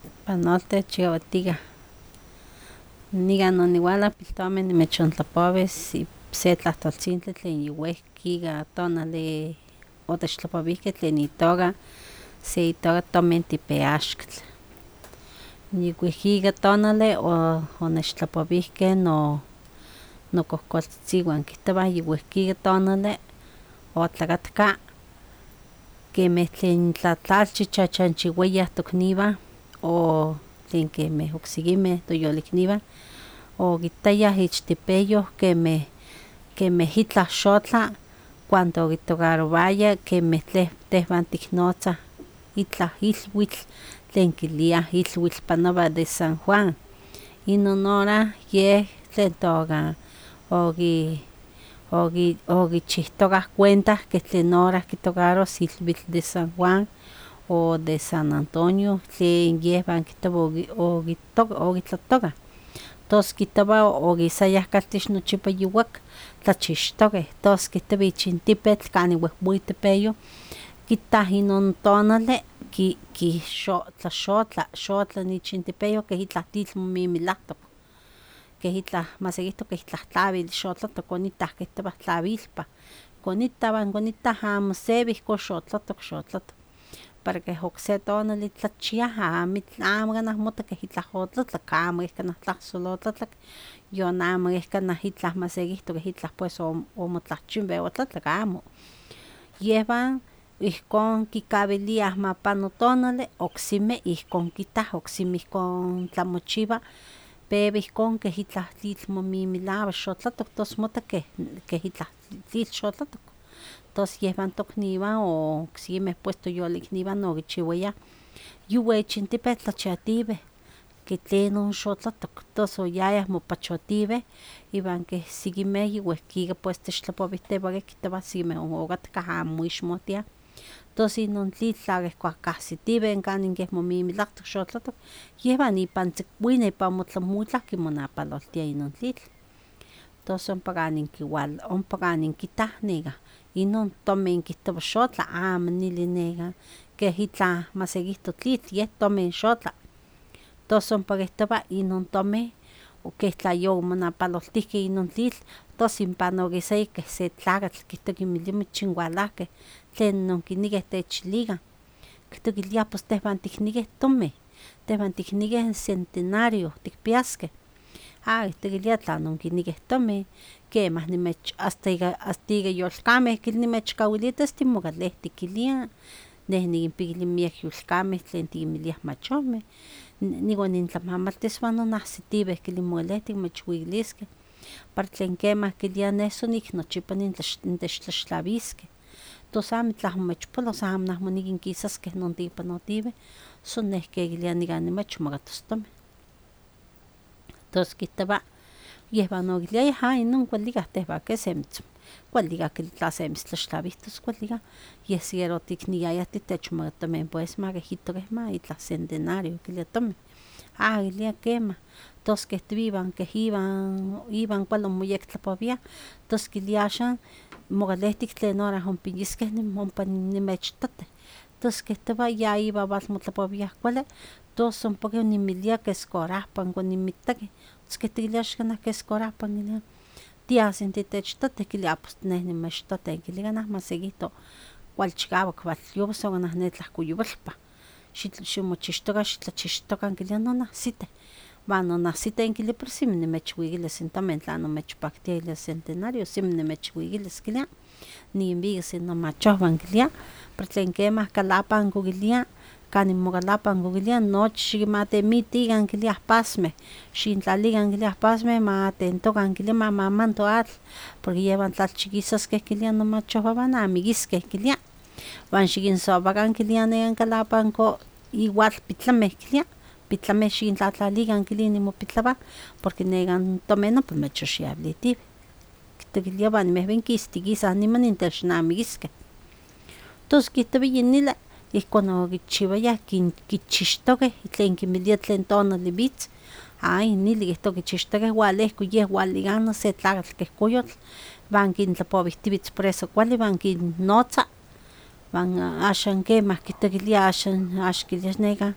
Panolte chiotiga. Nigan oniwala piltomen nimechontlapowis se tlahtoltzintli tlen yiuehkiga tonali otechtlapowihkeh tlen itoka se itoka tomin tipeaxkatl. Yikuehkiga tonali onechtlapovihkeh nokohkoltzitziwan kihtowah yiuehkiga tonali otlakatka kemeh tlen tlatlalchi chachanchiuayah tokniwan o tlen kemeh oksekimeh toyolikniwan okitayah ich tepeyoh kemeh itlah xotla cuando okitocarowaya kemeh tehwan tiknotzah itlah ilwitl tlen kiliah ilwitl panowa de San Juan, inon hora yeh tlen toka okichihtokah cuenta keh tlen hora kitocaros ilwitl de San Juan o de San Antonio tlen yehuan kihtowah okitlatokah, tos kihtowa okisayah kaltix nochipa youak tlachixtokeh, tos kihtowa ich intepetl kanin wehweyi tepeyoh kitah inon tonali xotla ich intepeyoh keh itlah tlitl momimilahtok, keh itlah masekihtos keh itlah tlawil xotlatok konitah kihtowah tlawilpah, konitah amo sewi ihkon xotlatok, para keh okse tonali tlachiah amo kanah mota keh itlah otlatlak, amo keh kanah tlahsol otlatlak, yon amo keh kanah itlah masekihtos keh itlah pues omotlahchinbeh otlatlak, amo, yehuan ihkon kikawiliah ma pano tonali oksimeh ihkon kitah, oksimeh ihkon tlamochiwa pewa ihkon keh itlah tlitl momimilawa xotlatok tos mota keh itlah tlitl xotlatok, tos yehuan tokniwan o oksekimeh pues toyolikniwan okichiuayah yuwi ich intepetl tlachiatiweh ke tlenon xotlatok, tos oyayah mopachotiweh iwan keh sekimeh yiuehkiga pues techtlapowihtiaya kihtowah sekimeh okatkah amo moixmohtiah, tos inon tlitl tla keh kuahkahsitiweh kanin keh momimilahtok xotlatok yehuan ipan tzikuinih ipan motlamutlah kimonapaloltia inon tlitl, tos ompa kanin kitah nekah inon tomin kihtowa xotla amo nili nekah keh itlah masekihtos tlitl yeh tomin xotla, tos ompa kihtowa inon tomin keh tla yomonapaloltihkeh inon tlitl tos inpan okisaya keh se tlakatl kihtowa kinmilia walahkeh tlen nonkinekeh techilikan, kihtowa kilia pues tehwan tiknekeh tomin, tehwan tiknekeh centenario tikpiaskeh, kihtowa kilia tla nonkinekeh tomin kemah hasta ika yolkameh nimechkawilitas timokalehtin kilia, neh nikinpia miak yolkameh tlen tikinmiliah machomeh, nikan nintlamamaltis iwan nonahsitiweh kilinmokalehtin timechwikiliskeh para tlen kemah kilia neh sonik nochipa nitechtlaxtlawiskeh, tos amo itlah imechpolos amo nah moneki inkisaskeh nontekipanotiweh son neh ke kilia nikan nimechmakatos tomin, tos kihtowa yehuan okiliayah inon kualikah tehwan ke kualikah tla semitlaxtlawihtos kualikah yeh siera otikniayah titechmaka tomin pues makehito keh ma itlah centenario kilia tomin, kilia kemah, tos kihtowa iwan kuali omoyektlapowiah tos kilia axan mokalehtik tlen hora ompa yiskeh ompa nimechtateh, tos kihtowa ya iwan walmotlapowiah kuali tos ompa oninmilia keski horahpan koninmitakeh tos kihtowa axan keski horahpan kilia tiasen titechtateh kilia pues neh nimechtate kilia kanah masekihto kuali chikawak walyowis o kanah ne tlahkoyowalpah ximochixtokan xitlachixtokan kilia nonahsiteh, wan nonahsiteh kilia pero semi nimechwikilis in tomin tla nomechpaktia kilia centenario semi nimechwikilis kilia, nikinwikas nomachohwan kilia pero tlen kemah kalapanko kilia kanin mokalapanko kilia nochi xikinmatemitikan kiliah pasmeh xiktlalikan kiliah pasmeh matentokan kilia ma mamanto atl porque yehuan tlalchikisaskeh kilia nomachohwan wan amo mikiskeh kilia, wan xikinsowakan kilia nekan kalapanko igual pitlameh kilia, pitlameh xikintlatlalikan kilia inmopitlawan porque nekan tomin ompa mechoxyawilitiweh, kihtowa kilia wan mehwen kistikisah niman intechnamikiskeh, tos kihtowa yinili ihkon okichiwayah kichixtokeh tlen kinmilia tlen tonali witz nili kihtowa kichixtokeh walehko yeh walikana se tlakatl keh koyotl wan kintlapowihtiwitz por eso kuali wan kinnotza wan axan kemah kihtowa kilia axan kilia nekah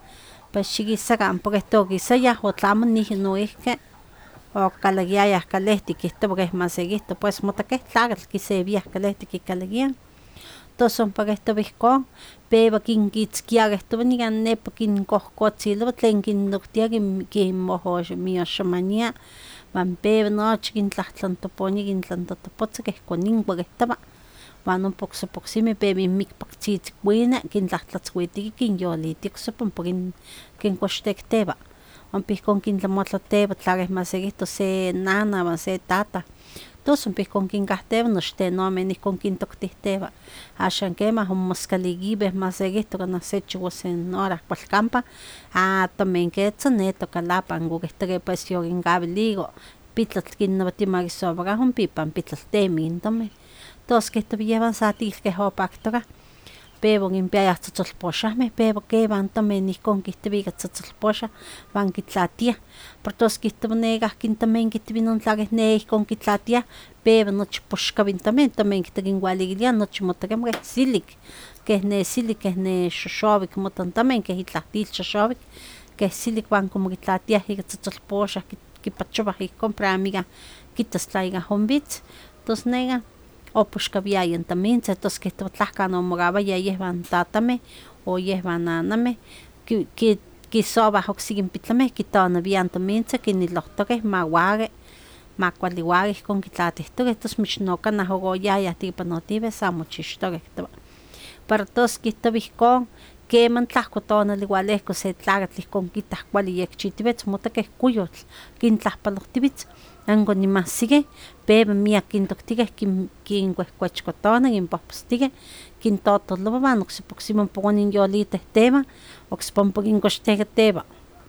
pues xiquisacan porque toquisaya o tlamo noihque o calaguiaya calehti quihtowa keh maseguihto pues motakeh tlacatl kisewia calehti kicalaguiah tos ompa kehtowa ihkon pewa kinkitzkia kehtowa nikan nepa kinkohkotzilowa tlen kinnoktia kinmojoxomania wan pewa nochi kintlahtlantoponia kintlantotopotzi keh koninkua kehtowa wan ompa oksepa pewa inmikpaktzitzicuini kintlahtlatzkuitiki kinyolitia oksepa ompa kinkoxtektewa ompa ihkon kintlamotlatewa tla keh masegihtos se nana wan se tata tos ompa ihkon kinkahtewa nochi tenomeh ihkon kintoktihtiwa axan kemah onmoskaliguiweh masegihtos kanah se chikuasen hora kualkampa tomen ketza ne tokalapan okihtohkeh pues yokinkawiligo pitlatl kinnawatia makisowakan ompa ipan pitlatl temintomeh tos kihtowa yehuan sa tigel keh opaktokah pewa okinpiayah tzotzolpoxahmeh pewa kewan tomen ihkon kihtowa ika tzotzolpoxah wan kitlatiah pero tos kihtowa nekahki in tomen kihtowa inon tla keh ne ihkon kitlatiah pewa nochi poxkawa in tomen kihtowa kinwalikiliah nochi motakeh keh silik keh ne silik keh ne xoxowik mota in tomen keh itlah xoxowik keh silik wan como kitlatiah ika tzotzolpoxah kipachowah ihkon para amo ikah kitas tla ikah onwitz tos nekan opoxkawiaya in tomintzin tos kihtowa tlahka omokawaya yehwan tatameh o yehwan nanameh kisowah oksiki pitlameh kitonowia in tomintzin kinilohtokeh mawaki makuali waki ihkon kitlatihtokeh tos mach no kanah okoyayah tikipanotiweh san mochixtokeh kihtowa pero tos kihtowa ihkon keman tlahko tonali walehko se tlakatl ihkon kitah kuali yekchitiwetz motakeh kuyotl kintlahpalohtiwitz anko nimahsikeh pewa miak kintoktikeh kinkuehkuechkotona kinpohpostikeh kintotolowah wan oksepa ompa koninyolitehtemah okspa ompa kinkoxteketewa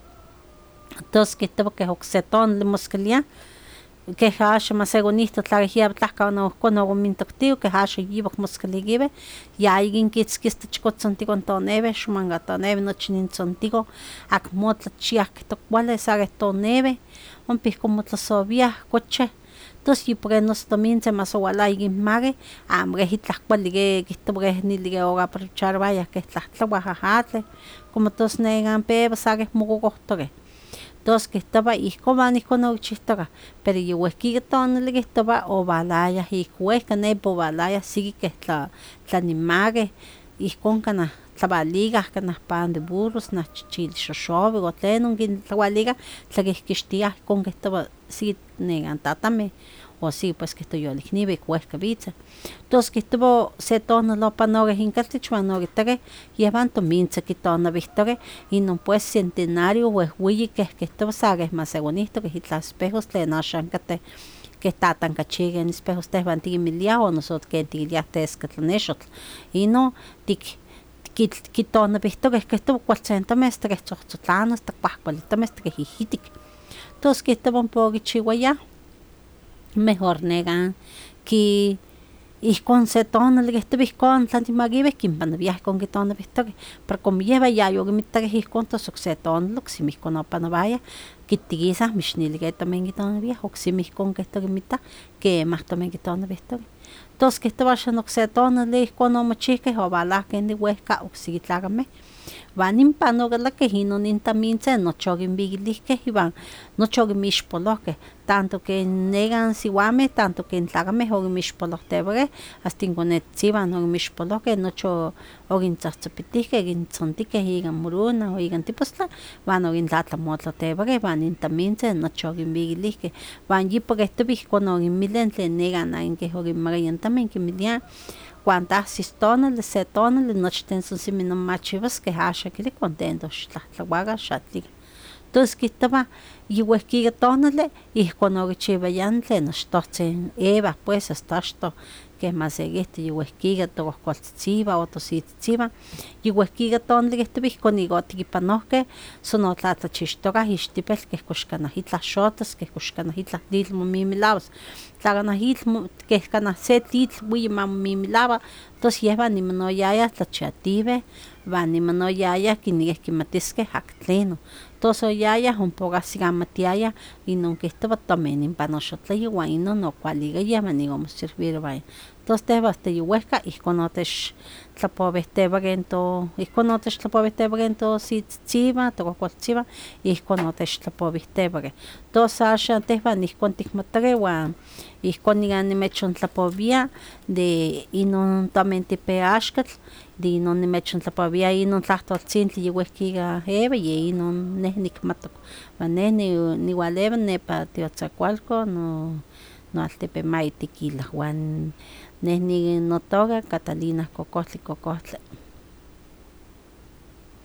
tos kihtowa keh okse tonali moskia keh axan masegonihtoh tla keh yawi tlahka ohkon okonmintoktiw keh axan yiwak moskalikiweh yayikinkitzkis tochkotzontikon toneweh xomankatoneweh nochi nin tzontikon akmo tlachiahtok kuali sa keh toneweh ompa ihkon motlasowiah cocheh tos yipa keh noso tomintzin mas owalaya kinmaki amo keh itlah kuali kihtowa keh nili oaprovecharowayah keh tlahtlawah ajatleh como tos nekan pewa sa keh mokokohtokeh tos kihtowa ihkon wan ihkon okichihtokah pero yowehkika tonali kihtowa owalayah ik wehka nepa owalayah siki keh tlanimakeh ihkon kanah tlawalikah kanah pan de burros nah chichili xoxowik o tlenon kintlawalikah tlakihkixtiah ihkon kihtowa siki nekan tatameh o siki pues kihtowa yolikniweh ik wehka witzeh tos kihtowa se tonal opanokeh inkaltich wan okittakeh yehwan tomintzin kitonawihtokeh inon pues centenario wehweyi keh kihtowa sa keh masegonihtoh keh itlah espejos tlen axan kateh keh tatankachikeh espejos tehwan tikinmiliah o noso ken tikiliah teskatlanexotl inon kitonawihtokeh kihtowa kualtzen tomeh hasta keh tzohtzotlana hasta kuahkualitomeh hasta keh ihitik tos kihtowa ompa okichiwayah mejor nekan ihkon se tonali kihtowa ihkon tlanimakiweh kinpanawiah ihkon kitonawihtokeh pero como yehwan yayokinmitakeh ihkon tos okse tonali oksemi ihkon opanowayah kitikisah mach nili keh tomen kitonawiah oksemi ihkon kihtowa kinmitah kemah tomen kitonawihtokeh tos kihtowa axan okse tonali ihkon omochihkeh owalahkeh niwehka oksiki tlakameh wan inpan okalakeh inon nin tomintzin nochi okinwikilihkeh iwan nochi okinmixpolohkeh tanto ken nekan siwameh tanto ken tlakameh okinmixpolohtewakeh hasta inkonetzitziwan okinmixpolohkeh nochi okintzohtzopitihkeh kintzontikeh ika moruna o ika tipostla wan okintlatlamotlatewakeh wan in tomintzin nochi okinwikilihkeh wan yipa kihtowa ihkon okinmilih tlen nekan keh okinmakaya in tomen kinmiliah cuando ahsis tonali se tonali nochten son semi nonmachiwaskeh axan kilih contentos xitlahtlawakan xatlikah tos kihtowa yiwehkika tonali ihkon okichiwayah tlen achtohtzin Eva pues hasta achtoh keh maseguihtoh yiwehkika tokohkoltzitziwan o tositzitziwan yiwehkika tonali kihtowa ihkon ik otikipanohkeh son otlatlachixtokah ixtipetl keh kox kanah itlah xotas keh kox kanah itlah tlitl momimilawas tla kanah itl keh kanah se tlitl wiyi mamomimilawa tos yehwan niman oyayah tlachiatiweh wan niman oyayah kinekiah kimatiskeh aka tlenon tos oyayah ompa okahsikamatiayah inon kihtowa tomen inpan oxotlayoh wan inon okualikayah wan ik omoservirowayah Tos tehwan yuwehka ihkon otechtlapowehtiaya ihkon otechtlapowehtiaya tositzitziwan, tokokoltziwan, ihkon otechtlapowehtiaya. Tos axan tehwan ihkon tikmatokeh uan ihkon nikan nimechontlapowia de inon tomin tipeaxkatl, de inon nimechontlapowia inon tlahtoltzintli yiuehka ika ewa, yeh inon neh nikmatok, uan neh niwalewa nepa Tiohtzacualco noaltepe Mayo Tequila, uan neh notoka Catalina Cocohtli.